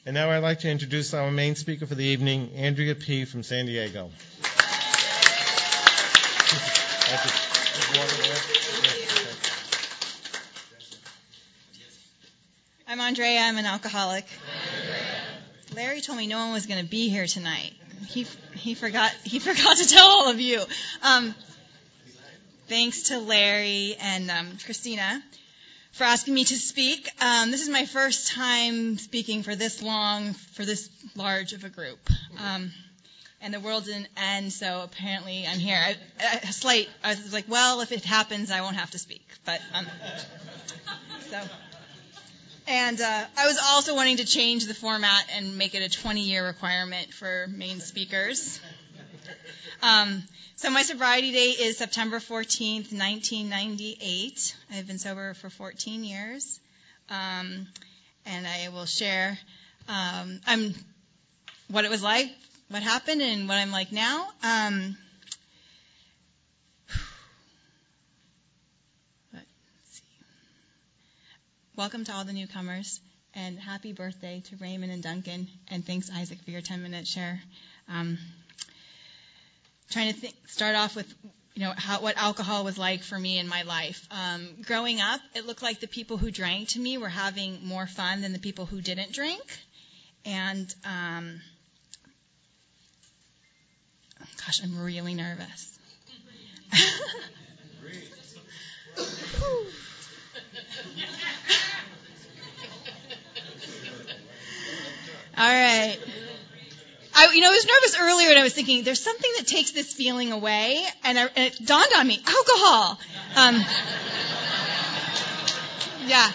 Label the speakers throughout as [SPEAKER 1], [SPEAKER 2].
[SPEAKER 1] And now I'd like to introduce our main speaker for the evening, Andrea P. from San Diego.
[SPEAKER 2] I'm Andrea. I'm an alcoholic. Larry told me no one was going to be here tonight. He forgot to tell all of you. Thanks to Larry and Christina for asking me to speak. This is my first time speaking for this long, for this large of a group. And the world didn't end, so apparently I'm here. I was like, well, if it happens, I won't have to speak. But And I was also wanting to change the format and make it a 20-year requirement for main speakers. So my sobriety date is September 14th, 1998. I've been sober for 14 years. And I will share what it was like, what happened, and what I'm like now. Welcome to all the newcomers, and happy birthday to Raymond and Duncan, and thanks, Isaac, for your 10-minute share. Trying to start off with, what alcohol was like for me in my life. Growing up, it looked like the people who drank to me were having more fun than the people who didn't drink, and gosh, I'm really nervous. All right. I was nervous earlier, and I was thinking, there's something that takes this feeling away, and it dawned on me, alcohol. Yeah.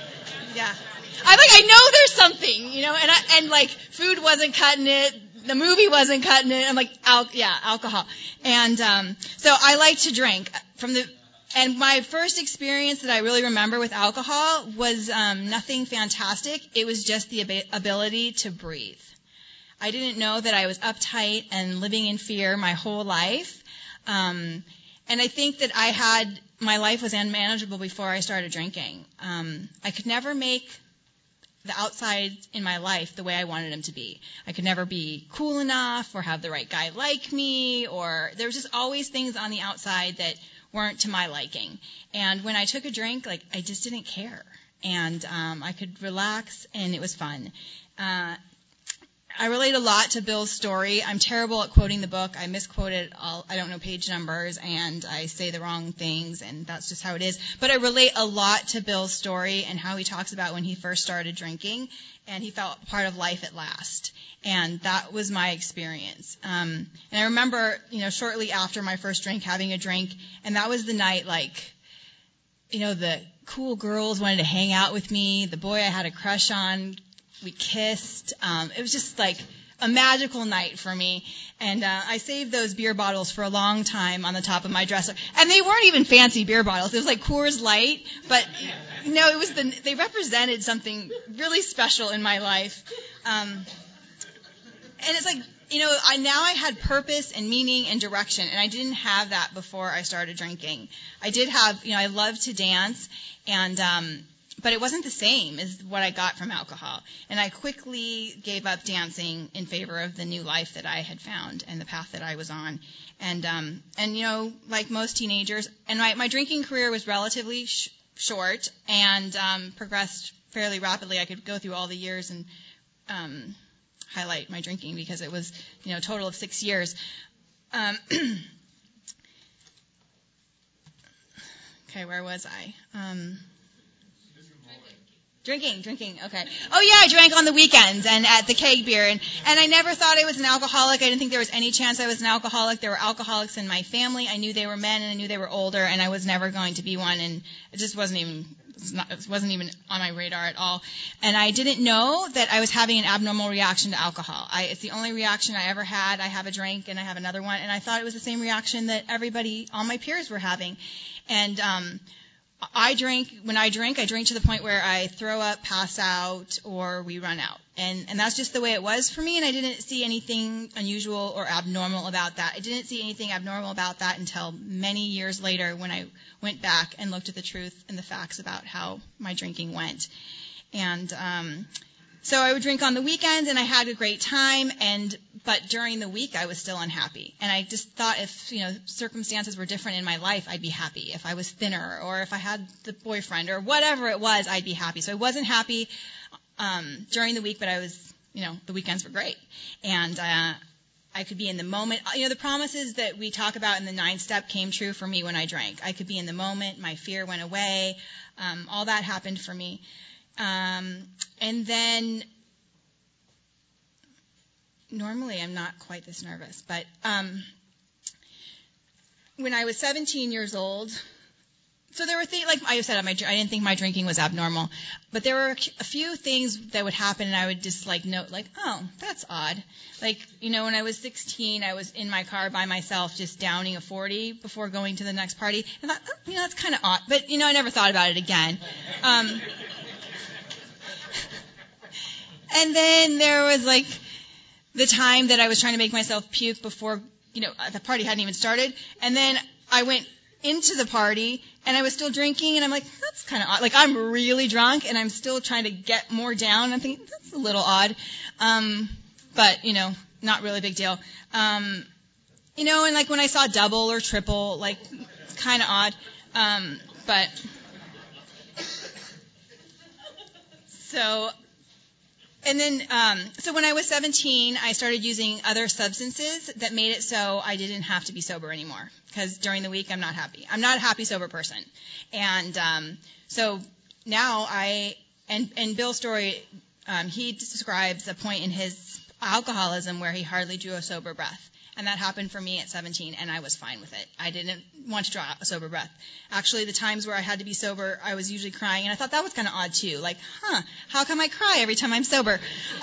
[SPEAKER 2] I know there's something, and food wasn't cutting it, the movie wasn't cutting it. I'm like, alcohol. And so I like to drink. And my first experience that I really remember with alcohol was nothing fantastic. It was just the ability to breathe. I didn't know that I was uptight and living in fear my whole life. And I think that my life was unmanageable before I started drinking. I could never make the outside in my life the way I wanted them to be. I could never be cool enough or have the right guy like me, or there was just always things on the outside that weren't to my liking. And when I took a drink, I just didn't care. And I could relax, and it was fun. I relate a lot to Bill's story. I'm terrible at quoting the book. I misquote it all. I don't know page numbers, and I say the wrong things, and that's just how it is. But I relate a lot to Bill's story and how he talks about when he first started drinking, and he felt part of life at last. And that was my experience. And I remember, shortly after my first drink, having a drink, and that was the night, the cool girls wanted to hang out with me. The boy I had a crush on, we kissed. It was just a magical night for me. And I saved those beer bottles for a long time on the top of my dresser. And they weren't even fancy beer bottles. It was like Coors Light, but no, they represented something really special in my life. And it's now I had purpose and meaning and direction, and I didn't have that before I started drinking. I did have, I loved to dance, and but it wasn't the same as what I got from alcohol. And I quickly gave up dancing in favor of the new life that I had found and the path that I was on. And like most teenagers, and my drinking career was relatively short and progressed fairly rapidly. I could go through all the years and highlight my drinking because it was, a total of 6 years. Okay, where was I? Drinking, okay. Oh yeah, I drank on the weekends and at the keg beer, and I never thought I was an alcoholic. I didn't think there was any chance I was an alcoholic. There were alcoholics in my family. I knew they were men, and I knew they were older, and I was never going to be one, and it just wasn't even on my radar at all. And I didn't know that I was having an abnormal reaction to alcohol. It's the only reaction I ever had. I have a drink and I have another one, and I thought it was the same reaction that all my peers were having. And when I drink to the point where I throw up, pass out, or we run out. And that's just the way it was for me, and I didn't see anything unusual or abnormal about that. I didn't see anything abnormal about that until many years later when I went back and looked at the truth and the facts about how my drinking went. And So I would drink on the weekends, and I had a great time, but during the week I was still unhappy. And I just thought if, circumstances were different in my life, I'd be happy. If I was thinner, or if I had the boyfriend, or whatever it was, I'd be happy. So I wasn't happy during the week, but I was, the weekends were great. And I could be in the moment. The promises that we talk about in the 9-step came true for me when I drank. I could be in the moment. My fear went away. All that happened for me. And then normally I'm not quite this nervous, but when I was 17 years old, so there were things, like I said, I didn't think my drinking was abnormal, but there were a few things that would happen, and I would just note, oh, that's odd. When I was 16, I was in my car by myself just downing a 40 before going to the next party. And I thought, that's kind of odd, but, I never thought about it again. And then there was the time that I was trying to make myself puke before, the party hadn't even started. And then I went into the party and I was still drinking, and I'm like, that's kind of odd. I'm really drunk and I'm still trying to get more down. I'm thinking, that's a little odd. But, not really a big deal. And when I saw double or triple, kind of odd. But so, and then, so when I was 17, I started using other substances that made it so I didn't have to be sober anymore. Because during the week, I'm not happy. I'm not a happy, sober person. And so now and Bill Story, he describes a point in his alcoholism where he hardly drew a sober breath. And that happened for me at 17, and I was fine with it. I didn't want to draw a sober breath. Actually, the times where I had to be sober, I was usually crying, and I thought that was kind of odd, too. How come I cry every time I'm sober?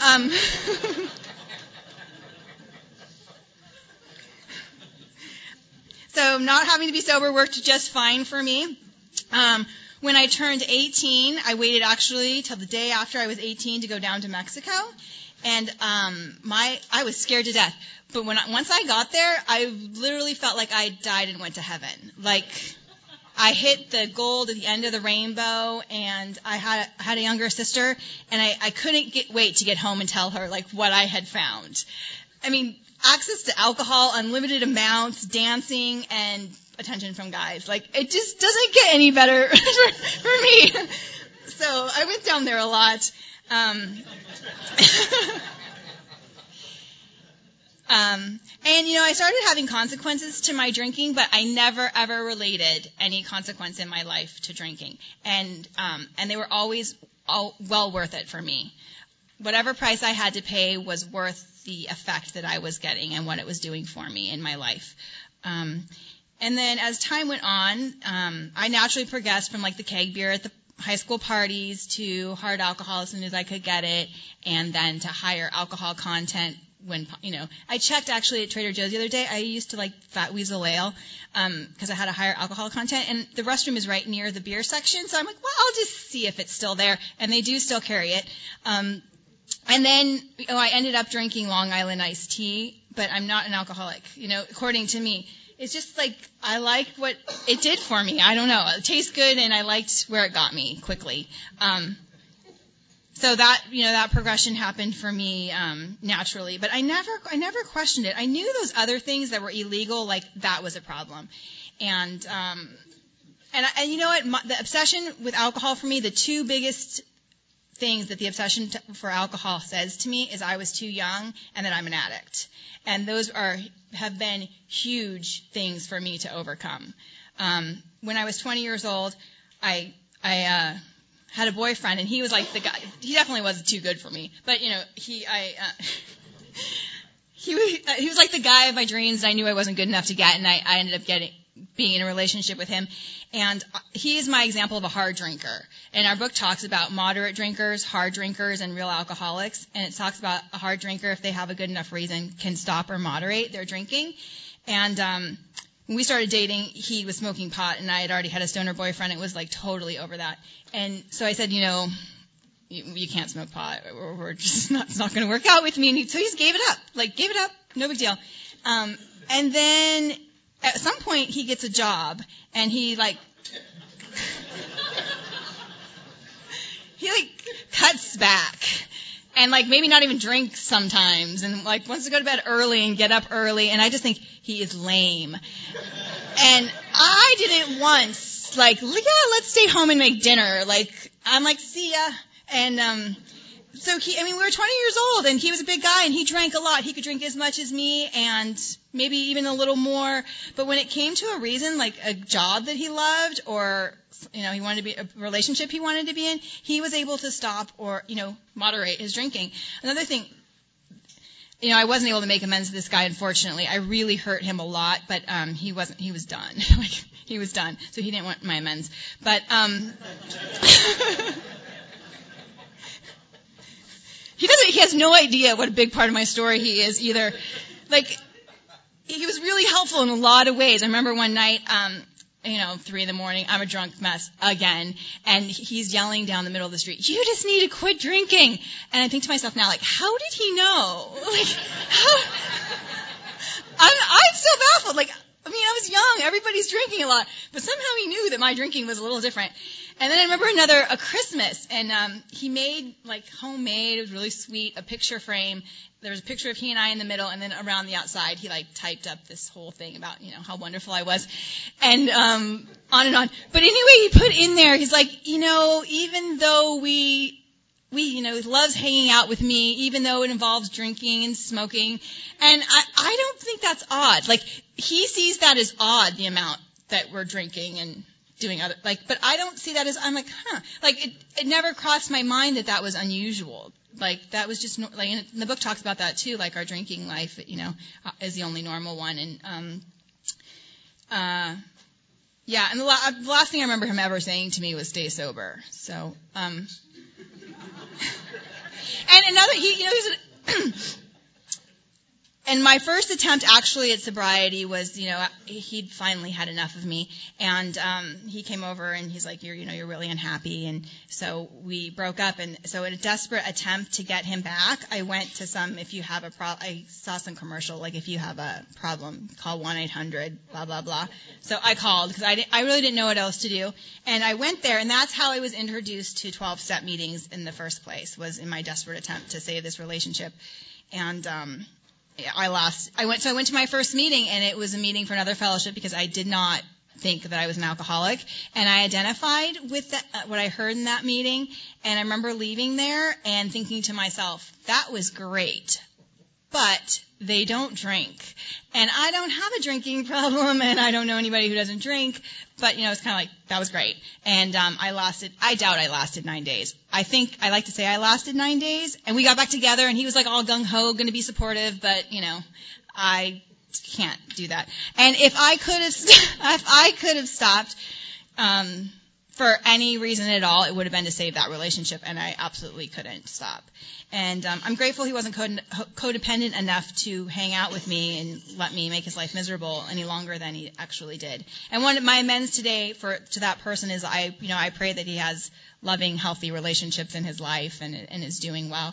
[SPEAKER 2] So not having to be sober worked just fine for me. When I turned 18, I waited actually till the day after I was 18 to go down to Mexico. And I was scared to death. But once I got there, I literally felt like I died and went to heaven. I hit the gold at the end of the rainbow, and I had a younger sister, and I couldn't wait to get home and tell her what I had found. I mean, access to alcohol, unlimited amounts, dancing, and attention from guys. It just doesn't get any better for me. So I went down there a lot. And I started having consequences to my drinking, but I never ever related any consequence in my life to drinking. And they were always well worth it for me. Whatever price I had to pay was worth the effect that I was getting and what it was doing for me in my life. And then as time went on, I naturally progressed from the keg beer at the high school parties to hard alcohol as soon as I could get it, and then to higher alcohol content when, I checked actually at Trader Joe's the other day. I used to like Fat Weasel Ale because I had a higher alcohol content, and the restroom is right near the beer section, so I'm like, well, I'll just see if it's still there, and they do still carry it. And then I ended up drinking Long Island iced tea, but I'm not an alcoholic, according to me. It's just I liked what it did for me. I don't know. It tastes good, and I liked where it got me quickly. So that, that progression happened for me naturally. But I never questioned it. I knew those other things that were illegal, that was a problem. And you know what? The obsession with alcohol for me, the two biggest things that the obsession for alcohol says to me is I was too young and that I'm an addict. And those have been huge things for me to overcome. When I was 20 years old, I had a boyfriend, and he was the guy. He definitely wasn't too good for me, but he was the guy of my dreams. I knew I wasn't good enough to get, and I ended up being in a relationship with him. And he is my example of a hard drinker. And our book talks about moderate drinkers, hard drinkers, and real alcoholics. And it talks about a hard drinker, if they have a good enough reason, can stop or moderate their drinking. And when we started dating, he was smoking pot, and I had already had a stoner boyfriend. It was totally over that. And so I said, you can't smoke pot, or we're just not, it's not going to work out with me. And so he just gave it up. Gave it up, no big deal. And then at some point he gets a job, and he cuts back. and like maybe not even drink sometimes, and like wants to go to bed early and get up early, and I just think he is lame. And I did it once, like, yeah, let's stay home and make dinner. Like, I'm like, see ya. And so we were 20 years old, and he was a big guy, and he drank a lot. He could drink as much as me, and maybe even a little more. But when it came to a reason, like a job that he loved, or he wanted to be a relationship he wanted to be in, he was able to stop or moderate his drinking. Another thing, I wasn't able to make amends to this guy, unfortunately. I really hurt him a lot, but he was done. Like, he was done, so he didn't want my amends. But he has no idea what a big part of my story he is either. Like, he was really helpful in a lot of ways. I remember one night, 3 a.m, I'm a drunk mess again, and he's yelling down the middle of the street, "You just need to quit drinking." And I think to myself now, like, how did he know? Like, I'm so baffled. Like, I was young. Everybody's drinking a lot. But somehow he knew that my drinking was a little different. And then I remember a Christmas, and he made, like, homemade, it was really sweet, a picture frame. There was a picture of he and I in the middle, and then around the outside, he, like, typed up this whole thing about, how wonderful I was. And on and on. But anyway, he put in there, he's like, even though he loves hanging out with me, even though it involves drinking and smoking. And I don't think that's odd. Like, he sees that as odd, the amount that we're drinking and doing other, like, but I don't see that as, I'm like, like, it never crossed my mind that was unusual. Like, that was just, like, and the book talks about that too, like, our drinking life, is the only normal one. And, yeah, and the last thing I remember him ever saying to me was stay sober. So, and another, and my first attempt actually at sobriety was, he'd finally had enough of me, and he came over and he's like, you're really unhappy, and so we broke up. And so in a desperate attempt to get him back, I went to I saw some commercial, like, if you have a problem, call 1-800 blah blah blah. So I called because I really didn't know what else to do, and I went there, and that's how I was introduced to 12-step meetings in the first place, was in my desperate attempt to save this relationship. And I went to my first meeting, and it was a meeting for another fellowship because I did not think that I was an alcoholic, and I identified with what I heard in that meeting. And I remember leaving there and thinking to myself, that was great, but they don't drink, and I don't have a drinking problem, and I don't know anybody who doesn't drink. But it's kind of like, that was great. And I doubt I lasted 9 days. I think I like to say I lasted 9 days, and we got back together, and he was like all gung-ho, going to be supportive, but I can't do that. And if I could have stopped for any reason at all, it would have been to save that relationship, and I absolutely couldn't stop. And I'm grateful he wasn't codependent enough to hang out with me and let me make his life miserable any longer than he actually did. And one of my amends today to that person is I pray that he has loving, healthy relationships in his life and is doing well.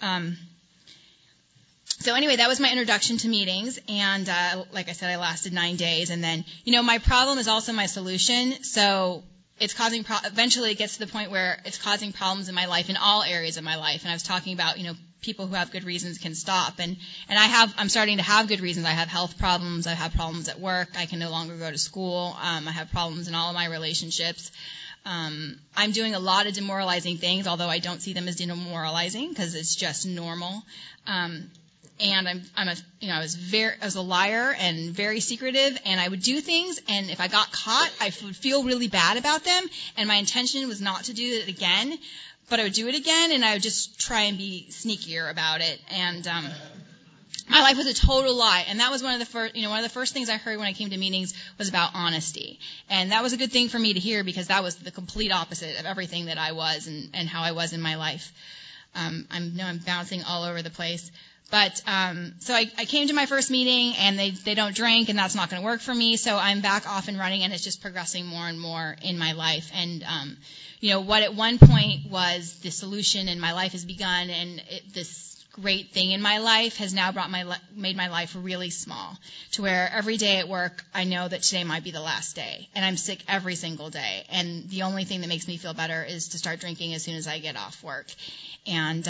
[SPEAKER 2] So anyway, that was my introduction to meetings, and like I said, I lasted 9 days, and then my problem is also my solution. So it's causing eventually it gets to the point where it's causing problems in my life, in all areas of my life. And I was talking about people who have good reasons can stop, and I'm starting to have good reasons. I have health problems, I have problems at work, I can no longer go to school, I have problems in all of my relationships. I'm doing a lot of demoralizing things, although I don't see them as demoralizing because it's just normal. And I was a liar and very secretive, and I would do things, and if I got caught, I would feel really bad about them, and my intention was not to do it again, but I would do it again, and I would just try and be sneakier about it. And my life was a total lie, and that was one of the first things I heard when I came to meetings was about honesty, and that was a good thing for me to hear because that was the complete opposite of everything that I was and how I was in my life. I'm bouncing all over the place. But so I came to my first meeting, and they don't drink, and that's not going to work for me. So I'm back off and running, and it's just progressing more and more in my life. And what at one point was the solution in my life has begun, and this great thing in my life has now made my life really small, to where every day at work I know that today might be the last day, and I'm sick every single day, and the only thing that makes me feel better is to start drinking as soon as I get off work. And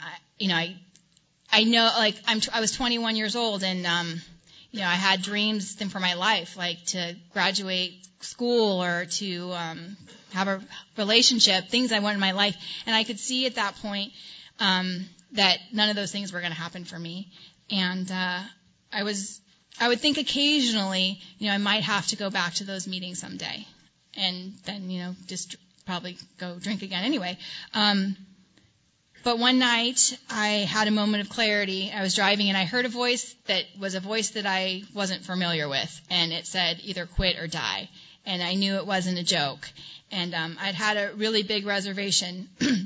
[SPEAKER 2] I know, like, I was 21 years old, and I had dreams for my life, like to graduate school or to have a relationship, things I wanted in my life, and I could see at that point that none of those things were going to happen for me. And I would think occasionally, I might have to go back to those meetings someday, and then, just probably go drink again anyway. But one night I had a moment of clarity. I was driving and I heard a voice that I wasn't familiar with, and it said either quit or die. And I knew it wasn't a joke. And I'd had a really big reservation.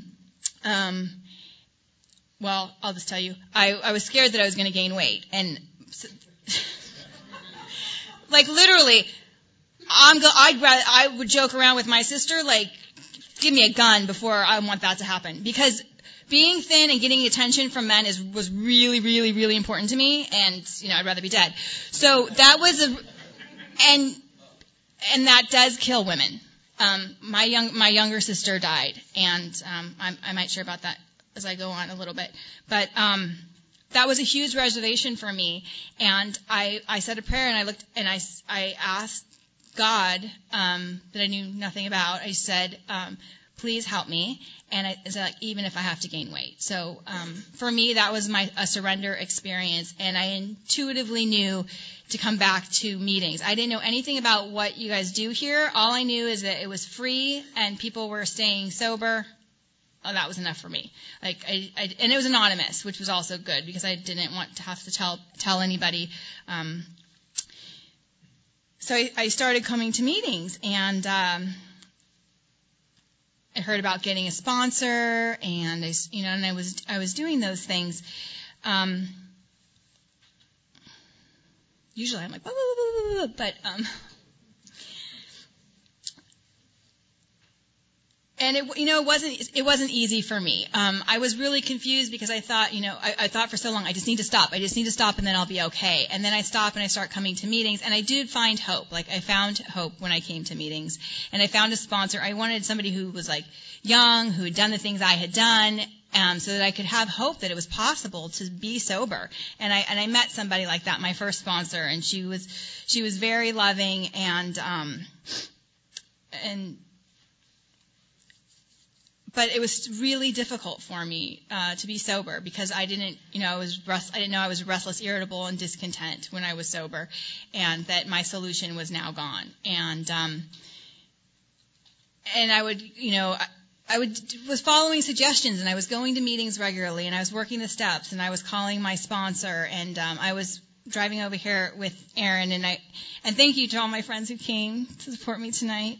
[SPEAKER 2] Well, I'll just tell you, I was scared that I was going to gain weight. And like literally, I would joke around with my sister, like, give me a gun before I want that to happen. Because being thin and getting attention from men was really, really, really important to me, and I'd rather be dead. So that was and that does kill women. My younger sister died, and I might share about that as I go on a little bit. But that was a huge reservation for me, and I said a prayer, and I looked and I asked God that I knew nothing about. I said, please help me. And I said, like, even if I have to gain weight. So for me, that was a surrender experience, and I intuitively knew to come back to meetings. I didn't know anything about what you guys do here. All I knew is that it was free and people were staying sober. Oh, that was enough for me. Like, and it was anonymous, which was also good because I didn't want to have to tell anybody. So I started coming to meetings, and I heard about getting a sponsor, and I was doing those things. Usually I'm like, blah, blah, blah, blah, but and it wasn't easy for me. I was really confused because I thought, I thought for so long, I just need to stop, and then I'll be okay. And then I stop and I start coming to meetings, and I did find hope. Like, I found hope when I came to meetings, and I found a sponsor. I wanted somebody who was like young, who had done the things I had done, so that I could have hope that it was possible to be sober. And I met somebody like that, my first sponsor, and she was very loving, but it was really difficult for me to be sober because I didn't know I was restless, irritable, and discontent when I was sober, and that my solution was now gone. And I was following suggestions, and I was going to meetings regularly, and I was working the steps, and I was calling my sponsor, and I was driving over here with Aaron, and thank you to all my friends who came to support me tonight.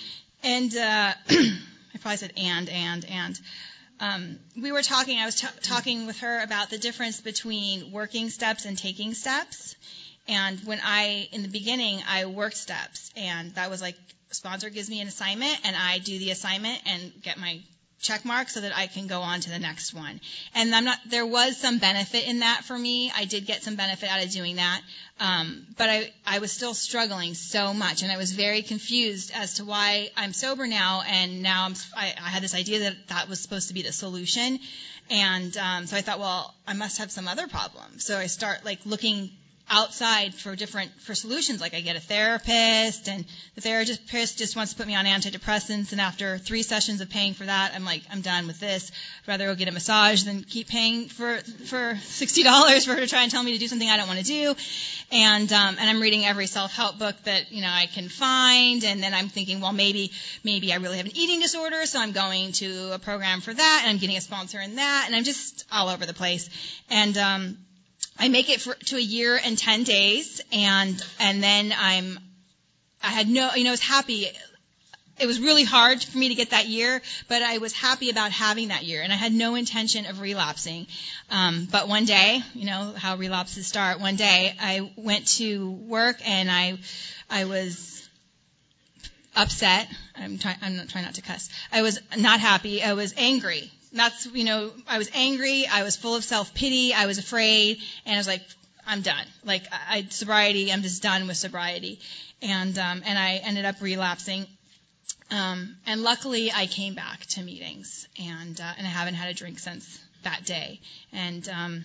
[SPEAKER 2] I probably said and. We were talking, I was talking with her about the difference between working steps and taking steps. And in the beginning, I worked steps, and that was like, a sponsor gives me an assignment, and I do the assignment and get my check mark so that I can go on to the next one. And there was some benefit in that for me. I did get some benefit out of doing that. But I was still struggling so much, and I was very confused as to why I'm sober now, and now I had this idea that was supposed to be the solution. And so I thought, well, I must have some other problem. So I start like looking outside for solutions. Like, I get a therapist, and the therapist just wants to put me on antidepressants, and after 3 sessions of paying for that, I'm like, I'm done with this. I'd rather go get a massage than keep paying for $60 for her to try and tell me to do something I don't want to do. And I'm reading every self-help book that I can find, and then I'm thinking, well, maybe I really have an eating disorder, so I'm going to a program for that, and I'm getting a sponsor in that, and I'm just all over the place. And I make it to a year and 10 days, and then I was happy. It was really hard for me to get that year, but I was happy about having that year, and I had no intention of relapsing. But one day, how relapses start, one day I went to work, and I was upset. I'm trying not to cuss. I was not happy. I was angry I was angry. I was full of self-pity. I was afraid. And I was like, I'm done. Like, sobriety, I'm just done with sobriety. And I ended up relapsing. And luckily I came back to meetings and I haven't had a drink since that day. And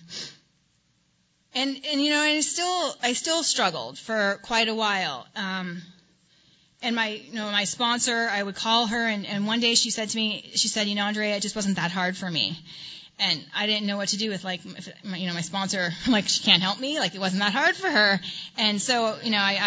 [SPEAKER 2] I still struggled for quite a while. And my sponsor, I would call her, and one day she said to me, Andrea, it just wasn't that hard for me. And I didn't know what to do with, my sponsor. I'm like, she can't help me. Like, it wasn't that hard for her. And so,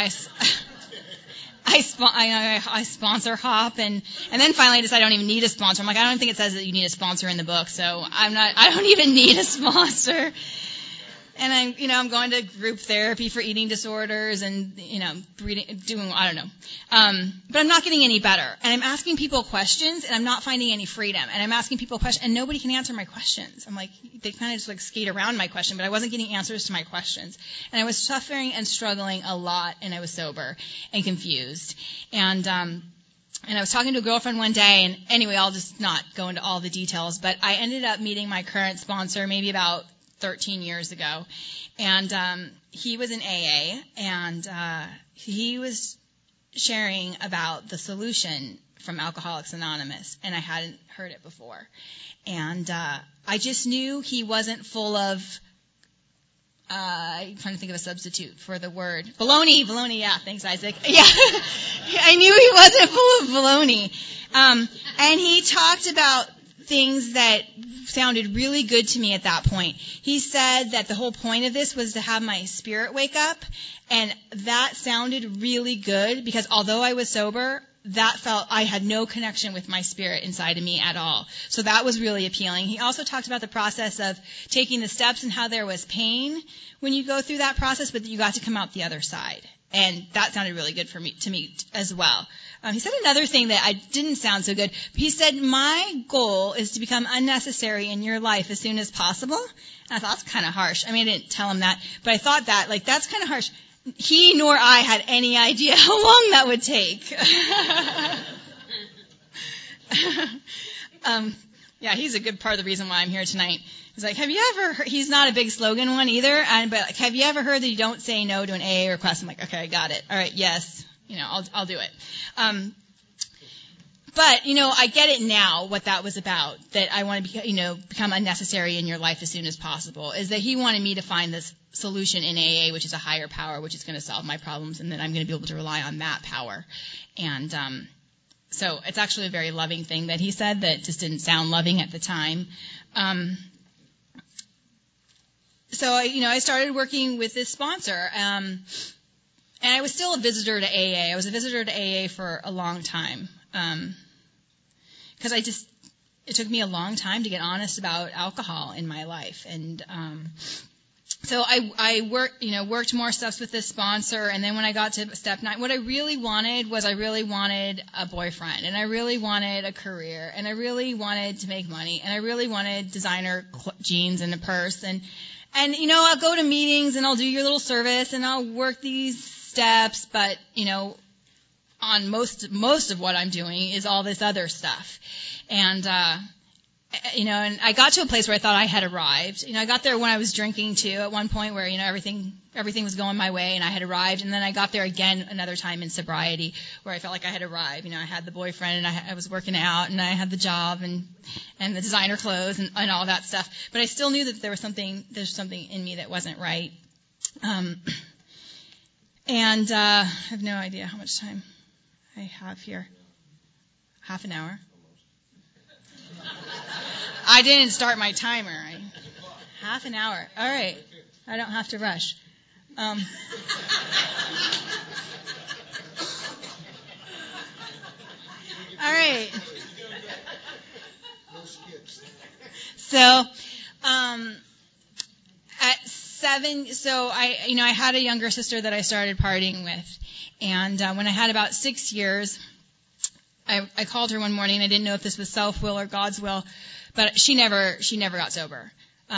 [SPEAKER 2] I sponsor hop, and then finally I decided I don't even need a sponsor. I'm like, I don't think it says that you need a sponsor in the book, so I don't even need a sponsor. And I'm going to group therapy for eating disorders and, doing, I don't know. But I'm not getting any better. And I'm asking people questions and I'm not finding any freedom. And I'm asking people questions and nobody can answer my questions. I'm like, they kind of just like skate around my question, but I wasn't getting answers to my questions. And I was suffering and struggling a lot, and I was sober and confused. And I was talking to a girlfriend one day, and anyway, I'll just not go into all the details, but I ended up meeting my current sponsor maybe about 13 years ago, and he was in AA, and he was sharing about the solution from Alcoholics Anonymous, and I hadn't heard it before. And I just knew he wasn't full of, I'm trying to think of a substitute for the word. Baloney, yeah, thanks, Isaac. Yeah, I knew he wasn't full of baloney. And he talked about things that sounded really good to me at that point. He said that the whole point of this was to have my spirit wake up, and that sounded really good because although I was sober, that felt I had no connection with my spirit inside of me at all. So that was really appealing. He also talked about the process of taking the steps and how there was pain when you go through that process, but that you got to come out the other side. And that sounded really good to me as well. He said another thing that didn't sound so good. He said, my goal is to become unnecessary in your life as soon as possible. And I thought, that's kind of harsh. I mean, I didn't tell him that, but I thought that, that's kind of harsh. He nor I had any idea how long that would take. Yeah, he's a good part of the reason why I'm here tonight. He's like, have you ever heard, he's not a big slogan one either, but have you ever heard that you don't say no to an AA request? I'm like, okay, I got it. All right, yes. I'll do it. But, I get it now what that was about, that I want to become unnecessary in your life as soon as possible, is that he wanted me to find this solution in AA, which is a higher power, which is going to solve my problems, and that I'm going to be able to rely on that power. And so it's actually a very loving thing that he said that just didn't sound loving at the time. So I started working with this sponsor, and I was still a visitor to AA. I was a visitor to AA for a long time. Because it took me a long time to get honest about alcohol in my life. And, so I worked more steps with this sponsor. And then when I got to step 9, what I really wanted was a boyfriend, and I really wanted a career, and I really wanted to make money, and I really wanted designer jeans and a purse. And I'll go to meetings and I'll do your little service and I'll work these steps, but, on most of what I'm doing is all this other stuff. And, and I got to a place where I thought I had arrived. I got there when I was drinking too at one point where, everything was going my way and I had arrived. And then I got there again another time in sobriety where I felt like I had arrived. I had the boyfriend and I was working out and I had the job and the designer clothes and all that stuff. But I still knew that there's something in me that wasn't right. And I have no idea how much time I have here. Half an hour. I didn't start my timer. Half an hour. All right. I don't have to rush. All right. So, at 7, I had a younger sister that I started partying with. And when I had about 6 years, I called her one morning. I didn't know if this was self-will or God's will, but she never got sober.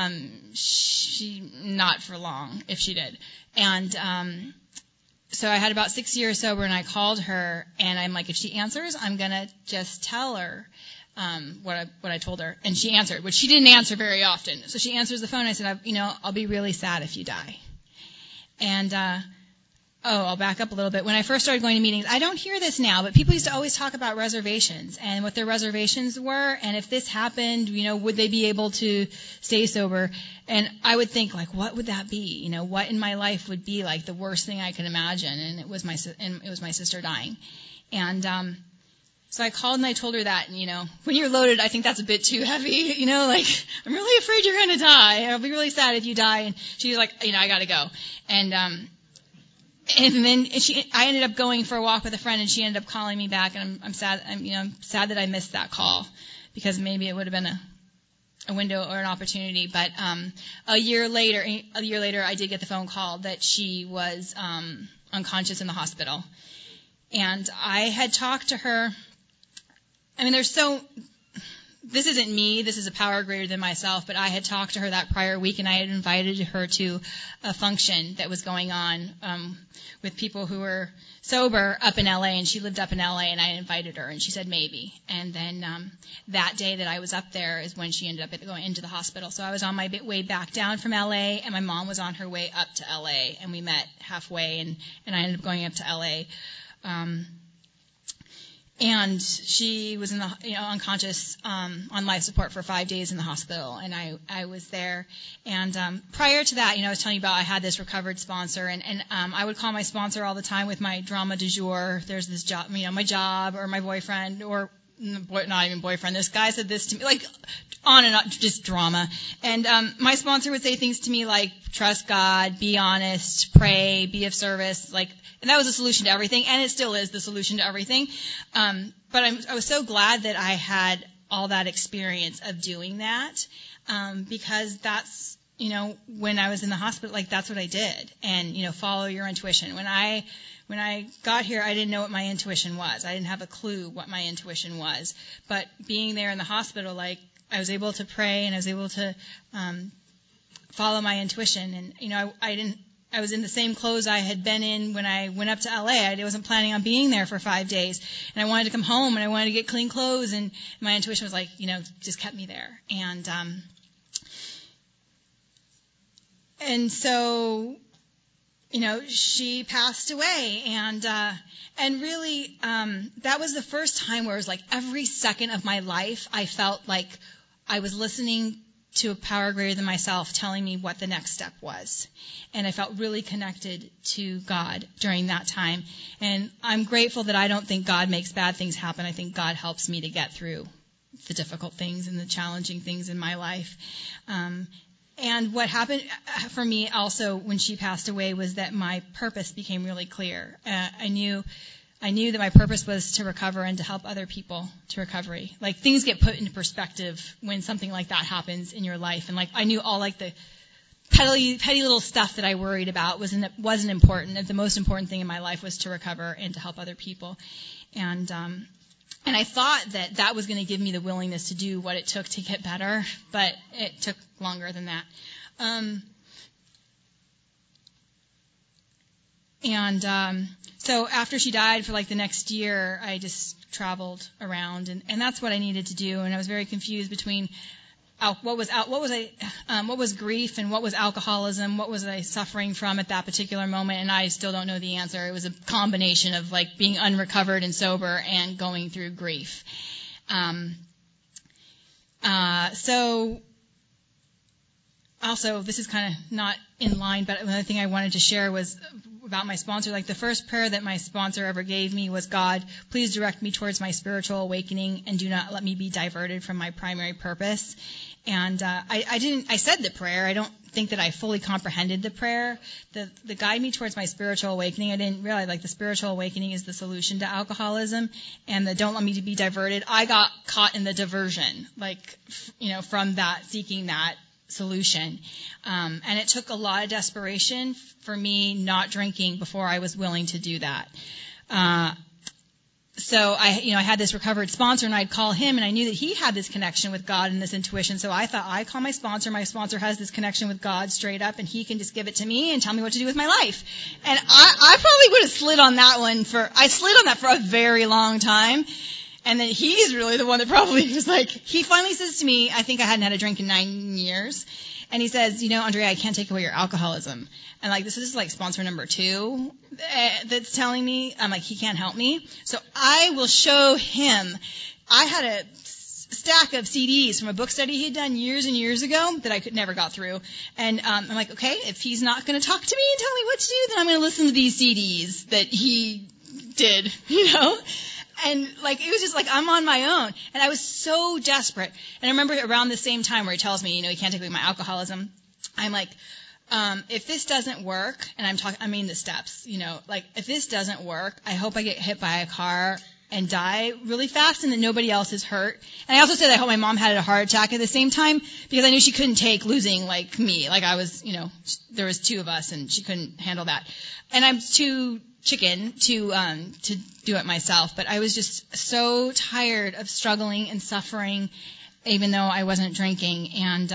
[SPEAKER 2] Not for long, if she did. And so I had about 6 years sober, and I called her, and I'm like, if she answers, I'm going to just tell her what I told her, and she answered, which she didn't answer very often. So she answers the phone. I said, I'll be really sad if you die. And I'll back up a little bit. When I first started going to meetings, I don't hear this now, but people used to always talk about reservations and what their reservations were, and if this happened, would they be able to stay sober? And I would think, like, what would that be? What in my life would be like the worst thing I could imagine? And it was my sister dying. And so I called and I told her that, and when you're loaded, I think that's a bit too heavy, like, I'm really afraid you're going to die. I'll be really sad if you die. And she was like, I got to go. And then I ended up going for a walk with a friend, and she ended up calling me back, and I'm sad. I'm sad that I missed that call, because maybe it would have been a window or an opportunity. But a year later, I did get the phone call that she was unconscious in the hospital, and I had talked to her. This isn't me, this is a power greater than myself, but I had talked to her that prior week, and I had invited her to a function that was going on with people who were sober up in LA, and she lived up in LA, and I invited her, and she said maybe. And then that day that I was up there is when she ended up going into the hospital. So I was on my way back down from LA, and my mom was on her way up to LA, and we met halfway, and I ended up going up to LA. And she was in the unconscious on life support for 5 days in the hospital, and I was there. And prior to that, I was telling you about I had this recovered sponsor, and I would call my sponsor all the time with my drama du jour. There's this job, my job, or my boyfriend, or not even boyfriend. This guy said this to me, like on and on, just drama. And my sponsor would say things to me like, trust God, be honest, pray, be of service, and that was the solution to everything, and it still is the solution to everything. But I was so glad that I had all that experience of doing that, because that's, when I was in the hospital, that's what I did. And, follow your intuition. When I got here, I didn't know what my intuition was. I didn't have a clue what my intuition was. But being there in the hospital, I was able to pray, and I was able to follow my intuition. And, I was in the same clothes I had been in when I went up to LA. I wasn't planning on being there for 5 days. And I wanted to come home, and I wanted to get clean clothes. And my intuition was just kept me there. And so, she passed away. And really, that was the first time where it was every second of my life, I felt like I was listening to a power greater than myself telling me what the next step was. And I felt really connected to God during that time. And I'm grateful that I don't think God makes bad things happen. I think God helps me to get through the difficult things and the challenging things in my life. And what happened for me also when she passed away was that my purpose became really clear. I knew that my purpose was to recover and to help other people to recovery. Things get put into perspective when something like that happens in your life. And I knew all the petty little stuff that I worried about wasn't important. The most important thing in my life was to recover and to help other people. And I thought that was going to give me the willingness to do what it took to get better, but it took longer than that. So after she died for the next year, I just traveled around, and that's what I needed to do. And I was very confused between what was grief and what was alcoholism, what was I suffering from at that particular moment, and I still don't know the answer. It was a combination of being unrecovered and sober and going through grief. So also, this is kind of not in line, but another thing I wanted to share was about my sponsor. The first prayer that my sponsor ever gave me was, God, please direct me towards my spiritual awakening and do not let me be diverted from my primary purpose. And I said the prayer. I don't think that I fully comprehended the prayer. The guide me towards my spiritual awakening, I didn't realize the spiritual awakening is the solution to alcoholism, and the don't let me be diverted. I got caught in the diversion, from that, seeking that solution. And it took a lot of desperation for me not drinking before I was willing to do that. So I had this recovered sponsor, and I'd call him, and I knew that he had this connection with God and this intuition. So I thought, I call my sponsor. My sponsor has this connection with God straight up, and he can just give it to me and tell me what to do with my life. And I probably would have slid on that for a very long time. And then he's really the one that probably was like, he finally says to me, I think I hadn't had a drink in 9 years. And he says, Andrea, I can't take away your alcoholism. And like, this is like sponsor number 2 that's telling me, I'm like, he can't help me. So I will show him. I had a stack of CDs from a book study he'd done years and years ago that I never got through. And I'm like, okay, if he's not going to talk to me and tell me what to do, then I'm going to listen to these CDs that he did, And like, it was just like, I'm on my own. And I was so desperate. And I remember around the same time where he tells me, he can't take away my alcoholism. I'm like, if this doesn't work, and I mean the steps, like, if this doesn't work, I hope I get hit by a car and die really fast and that nobody else is hurt. And I also said I hope my mom had a heart attack at the same time because I knew she couldn't take losing like me. Like I was, there was 2 of us and she couldn't handle that. And I'm too chicken to do it myself. But I was just so tired of struggling and suffering even though I wasn't drinking. And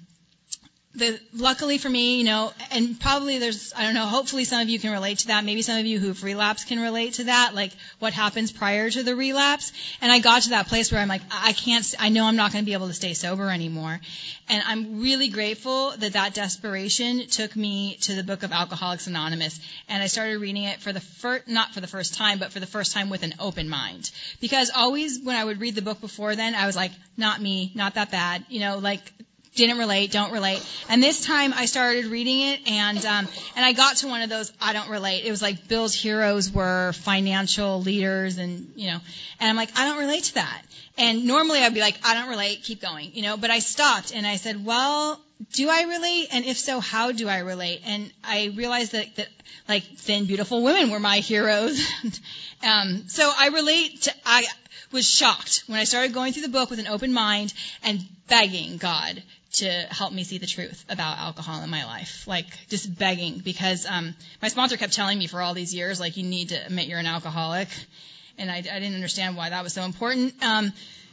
[SPEAKER 2] luckily for me, and probably there's, I don't know, hopefully some of you can relate to that. Maybe some of you who've relapsed can relate to that, like what happens prior to the relapse. And I got to that place where I'm like, I know I'm not going to be able to stay sober anymore. And I'm really grateful that desperation took me to the book of Alcoholics Anonymous. And I started reading it not for the first time, but for the first time with an open mind. Because always when I would read the book before then, I was like, not me, not that bad, didn't relate, don't relate. And this time I started reading it and I got to one of those I don't relate. It was like Bill's heroes were financial leaders and I'm like, I don't relate to that. And normally I'd be like, I don't relate, keep going, but I stopped and I said, well, do I relate? And if so, how do I relate? And I realized that like thin, beautiful women were my heroes. So I was shocked when I started going through the book with an open mind and begging God to help me see the truth about alcohol in my life. Like, just begging, because my sponsor kept telling me for all these years, like, you need to admit you're an alcoholic. And I didn't understand why that was so important. I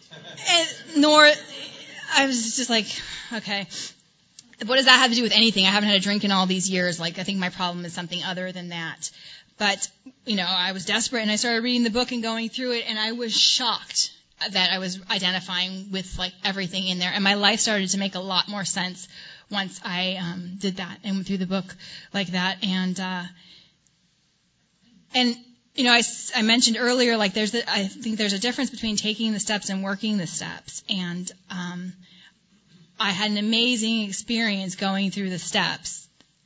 [SPEAKER 2] was just like, okay, what does that have to do with anything? I haven't had a drink in all these years. Like, I think my problem is something other than that. But, I was desperate, and I started reading the book and going through it, and I was shocked that I was identifying with like everything in there, and my life started to make a lot more sense once I did that and went through the book like that. And I mentioned earlier, like I think there's a difference between taking the steps and working the steps. And I had an amazing experience going through the steps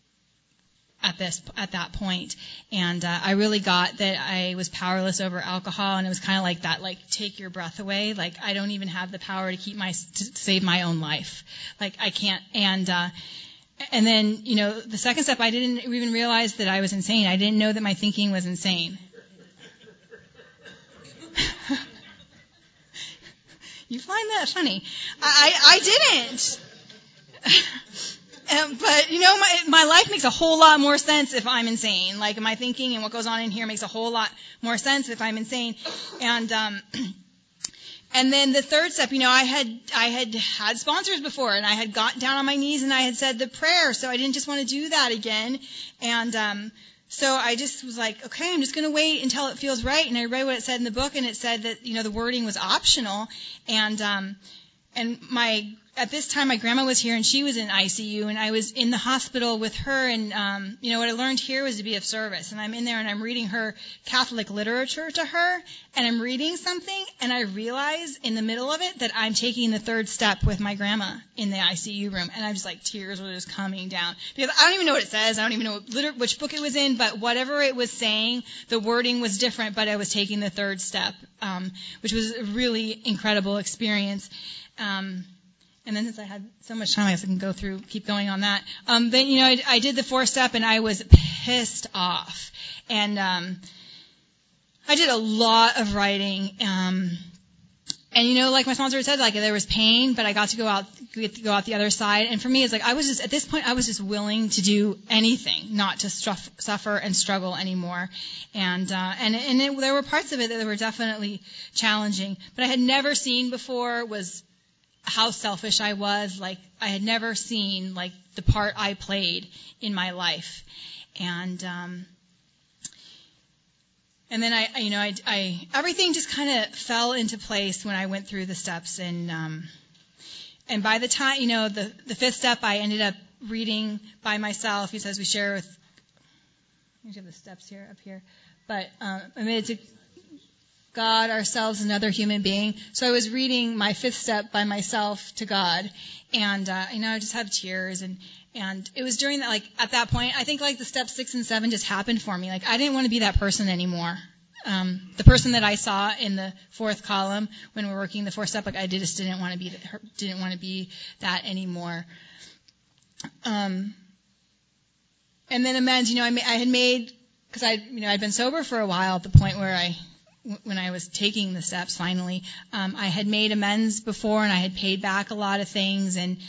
[SPEAKER 2] at that point. And I really got that I was powerless over alcohol, and it was kind of like that, like, take your breath away. Like, I don't even have the power to save my own life. Like, I can't. And then, the second step, I didn't even realize that I was insane. I didn't know that my thinking was insane. You find that funny? I didn't. But, my life makes a whole lot more sense if I'm insane. Like, my thinking and what goes on in here makes a whole lot more sense if I'm insane. And then the third step, I had sponsors before, and I had gotten down on my knees and I had said the prayer, so I didn't just want to do that again. And so I just was like, okay, I'm just going to wait until it feels right. And I read what it said in the book, and it said that, the wording was optional. And at this time, my grandma was here, and she was in ICU, and I was in the hospital with her, and, what I learned here was to be of service. And I'm in there, and I'm reading her Catholic literature to her, and I'm reading something, and I realize in the middle of it that I'm taking the third step with my grandma in the ICU room, and I'm just like, tears were just coming down. Because I don't even know what it says. I don't even know which book it was in, but whatever it was saying, the wording was different, but I was taking the third step, which was a really incredible experience. And then since I had so much time, I guess I can keep going on that. Then, I did the 4th step, and I was pissed off. And I did a lot of writing. And, like my sponsor said, like, there was pain, but I got to go out the other side. And for me, it's like, at this point, I was just willing to do anything, not to suffer and struggle anymore. And there were parts of it that were definitely challenging. But I had never seen before was how selfish I was. Like, I had never seen, like, the part I played in my life. And And then I everything just kind of fell into place when I went through the steps. And by the time, the fifth step, I ended up reading by myself. He says we share with, we have the steps here, up here. But admitted to God, ourselves, another human being. So I was reading my fifth step by myself to God. And, I just had tears. And it was during that, at that point, I think the steps 6 and 7 just happened for me. I didn't want to be that person anymore. The person that I saw in the fourth column when we were working the fourth step, I just didn't want to be that anymore. And then amends, I had made, because I'd been sober for a while at the point where when I was taking the steps finally, I had made amends before and I had paid back a lot of things, and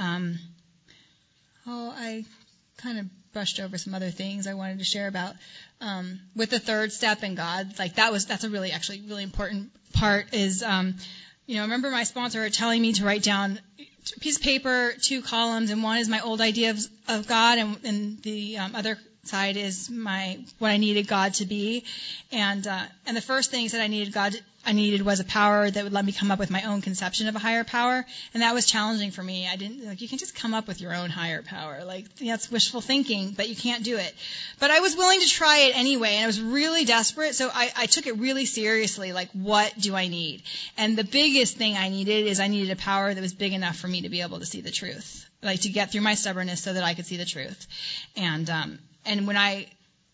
[SPEAKER 2] I kind of brushed over some other things I wanted to share about with the third step in God. That's a really important part is, I remember my sponsor telling me to write down a piece of paper, 2 columns, and one is my old idea of God, and the other side is what I needed God to be. And the first thing he said I needed was a power that would let me come up with my own conception of a higher power. And that was challenging for me. I didn't, you can just come up with your own higher power. That's wishful thinking, but you can't do it. But I was willing to try it anyway, and I was really desperate. So I took it really seriously. What do I need? And the biggest thing I needed a power that was big enough for me to be able to see the truth. To get through my stubbornness so that I could see the truth. And when I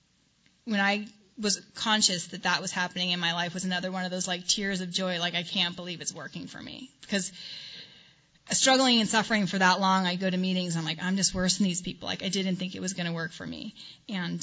[SPEAKER 2] was conscious that was happening in my life was another one of those tears of joy, I can't believe it's working for me. Because struggling and suffering for that long, I go to meetings, I'm I'm just worse than these people. I didn't think it was going to work for me. And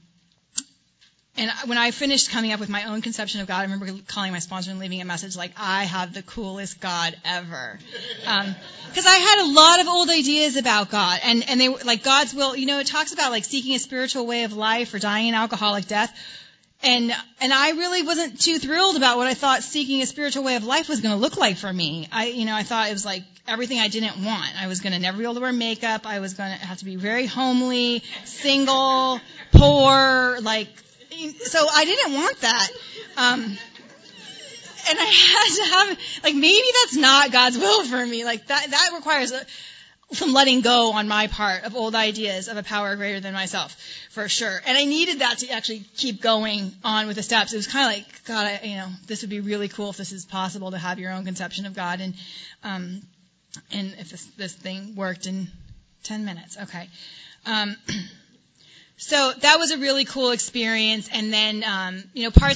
[SPEAKER 2] when I finished coming up with my own conception of God, I remember calling my sponsor and leaving a message I have the coolest God ever. Because I had a lot of old ideas about God. And they were God's will, it talks about seeking a spiritual way of life or dying an alcoholic death. And I really wasn't too thrilled about what I thought seeking a spiritual way of life was going to look like for me. I thought it was everything I didn't want. I was going to never be able to wear makeup. I was going to have to be very homely, single, poor, so I didn't want that. And I had to have, maybe that's not God's will for me. That requires some letting go on my part of old ideas of a power greater than myself, for sure. And I needed that to actually keep going on with the steps. It was kind of God, this would be really cool if this is possible to have your own conception of God. And if this thing worked in 10 minutes. Okay. So that was a really cool experience. And then, parts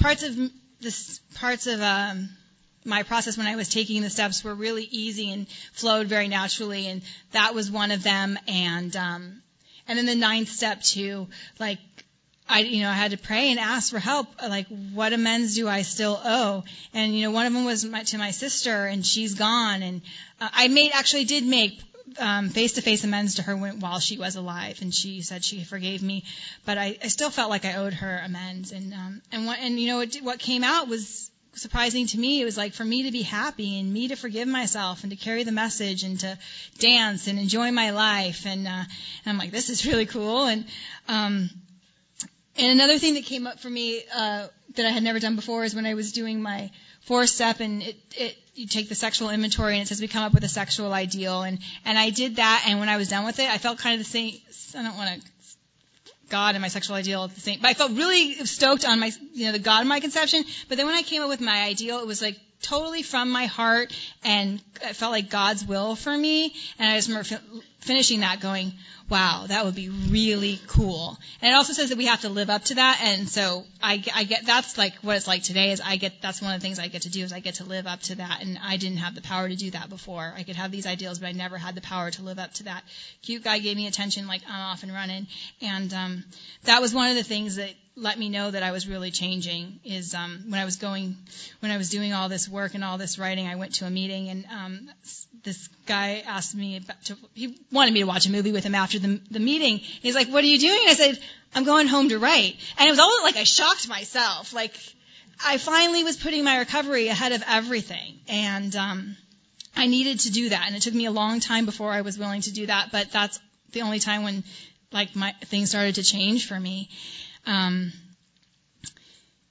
[SPEAKER 2] of my process when I was taking the steps were really easy and flowed very naturally. And that was one of them. And then the 9th step too, I had to pray and ask for help. What amends do I still owe? And, one of them was to my sister, and she's gone. And I did make face-to-face amends to her while she was alive, and she said she forgave me, but I still felt like I owed her amends. And what came out was surprising to me. It was for me to be happy and me to forgive myself and to carry the message and to dance and enjoy my life. And I'm this is really cool. And another thing that came up for me that I had never done before is when I was doing my 4th step, and you take the sexual inventory, and it says we come up with a sexual ideal, and I did that, and when I was done with it, I felt kind of the same. I don't want to God and my sexual ideal at the same, but I felt really stoked on my, the God of my conception. But then when I came up with my ideal, it was totally from my heart, and it felt like God's will for me. And I just remember finishing that going, wow, that would be really cool. And it also says that we have to live up to that. And so I get, that's what it's like today is that's one of the things I get to do is I get to live up to that. And I didn't have the power to do that before. I could have these ideals, but I never had the power to live up to that. Cute guy gave me attention, I'm off and running. And, that was one of the things that let me know that I was really changing is, when I was doing all this work and all this writing, I went to a meeting, and, this guy asked me he wanted me to watch a movie with him after the meeting. He's like, what are you doing? I said, I'm going home to write. And it was almost I shocked myself. I finally was putting my recovery ahead of everything. And, I needed to do that. And it took me a long time before I was willing to do that. But that's the only time when, my things started to change for me.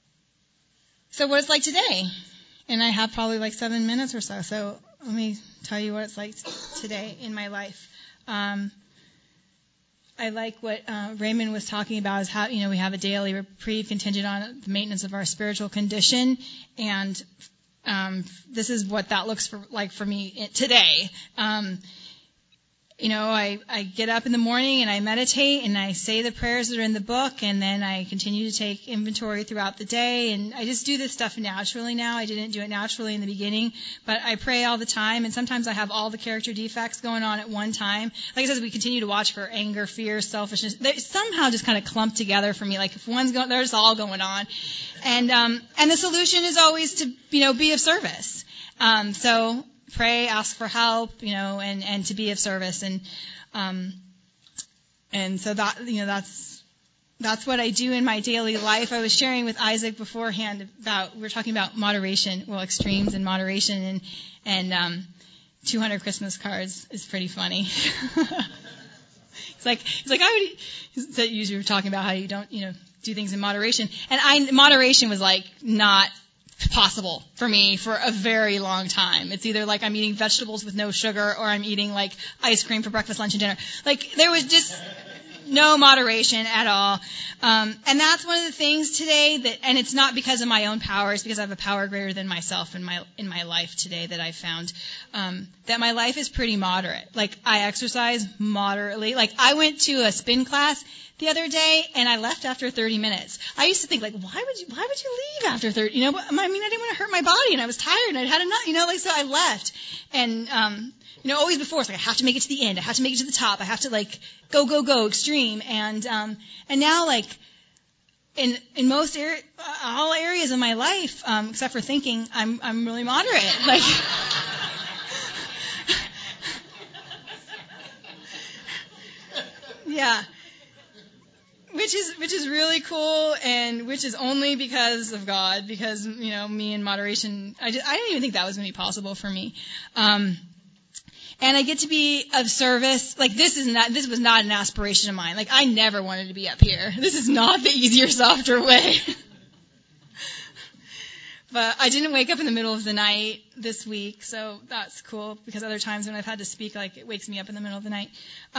[SPEAKER 2] So what it's like today. And I have probably like 7 minutes or so. So let me tell you what it's like today in my life. I like what Raymond was talking about is how, we have a daily reprieve contingent on the maintenance of our spiritual condition. And this is what that looks like for me today. I get up in the morning and I meditate and I say the prayers that are in the book, and then I continue to take inventory throughout the day, and I just do this stuff naturally now. I didn't do it naturally in the beginning, but I pray all the time, and sometimes I have all the character defects going on at one time. Like I said, we continue to watch for anger, fear, selfishness. They somehow just kind of clump together for me. Like if one's going, they're just all going on. And the solution is always to, be of service. So pray, ask for help, and to be of service. And so that, that's what I do in my daily life. I was sharing with Isaac beforehand we were talking about moderation, extremes and moderation, and 200 Christmas cards is pretty funny. It's like you were talking about how you don't, do things in moderation. And moderation was like not possible for me for a very long time. It's either like I'm eating vegetables with no sugar, or I'm eating like ice cream for breakfast, lunch, and dinner. Like there was just no moderation at all. And that's one of the things today and it's not because of my own power, it's because I have a power greater than myself in my life today that I found, that my life is pretty moderate. Like I exercise moderately. Like I went to a spin class the other day and I left after 30 minutes. I used to think like, why would you leave after 30? I didn't want to hurt my body and I was tired and I'd had enough, so I left. And, always before it's like, I have to make it to the end. I have to make it to the top. I have to like go extreme. And now like in most all areas of my life, except for thinking, I'm really moderate. Like, yeah. Which is really cool, and which is only because of God, because, me in moderation, I didn't even think that was going to be possible for me. And I get to be of service. Like this was not an aspiration of mine. Like I never wanted to be up here. This is not the easier, softer way. But I didn't wake up in the middle of the night this week, so that's cool, because other times when I've had to speak, like it wakes me up in the middle of the night.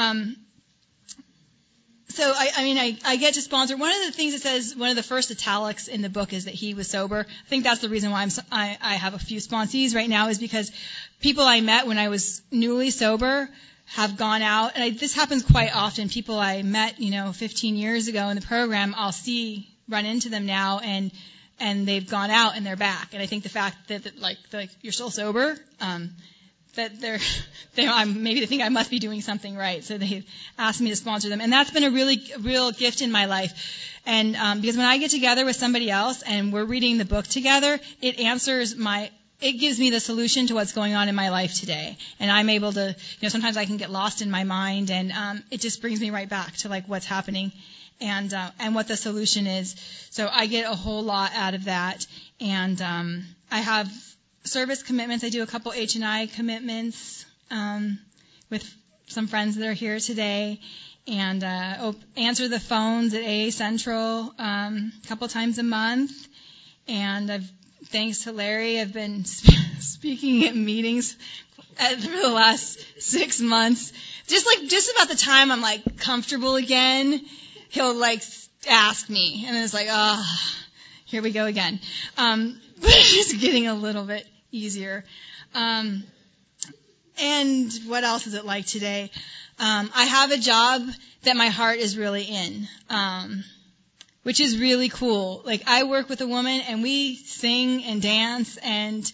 [SPEAKER 2] So I get to sponsor. One of the things it says, one of the first italics in the book is that he was sober. I think that's the reason why I have a few sponsees right now, is because people I met when I was newly sober have gone out, and this happens quite often. People I met, 15 years ago in the program, I'll run into them now, and they've gone out and they're back. And I think the fact that like you're still sober, that maybe they think I must be doing something right, so they've asked me to sponsor them, and that's been a real gift in my life. And because when I get together with somebody else and we're reading the book together, it gives me the solution to what's going on in my life today, and I'm able to, sometimes I can get lost in my mind, and it just brings me right back to like what's happening, and what the solution is. So I get a whole lot out of that, and I have service commitments. I do a couple H&I commitments with some friends that are here today, and answer the phones at AA Central a couple times a month. And thanks to Larry, I've been speaking at meetings for the last 6 months. Just about the time I'm like comfortable again, he'll like ask me, and it's like, here we go again. But it's getting a little bit easier. And what else is it like today? I have a job that my heart is really in, which is really cool. Like I work with a woman and we sing and dance and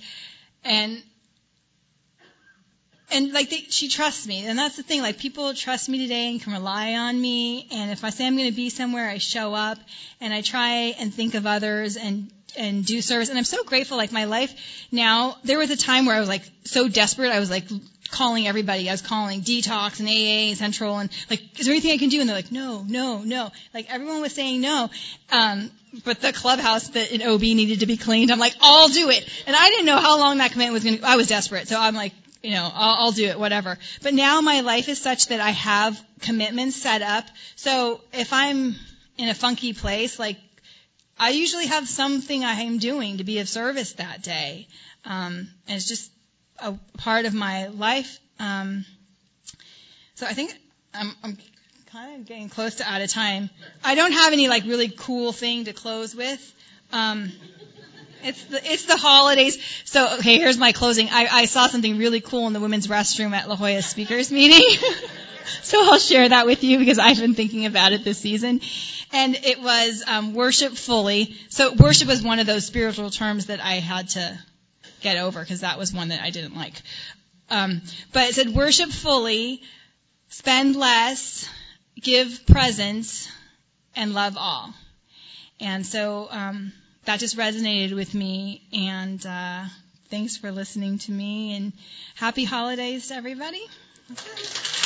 [SPEAKER 2] like she trusts me. And that's the thing, like people trust me today and can rely on me. And if I say I'm going to be somewhere, I show up and I try and think of others and do service. And I'm so grateful. Like my life now, there was a time where I was like so desperate. I was like calling everybody. I was calling Detox and AA and Central and like, is there anything I can do? And they're like, no. Like everyone was saying no. But the clubhouse that in OB needed to be cleaned, I'm like, I'll do it. And I didn't know how long that commitment was going to, I was desperate. So I'm like, I'll do it, whatever. But now my life is such that I have commitments set up. So if I'm in a funky place, like I usually have something I am doing to be of service that day. And it's just a part of my life. So I think I'm kind of getting close to out of time. I don't have any like really cool thing to close with. It's the holidays. So, okay, here's my closing. I saw something really cool in the women's restroom at La Jolla speakers meeting. So I'll share that with you because I've been thinking about it this season. And it was worship fully. So worship was one of those spiritual terms that I had to get over because that was one that I didn't like. But it said worship fully, spend less, give presents, and love all. And so that just resonated with me. And thanks for listening to me. And happy holidays to everybody.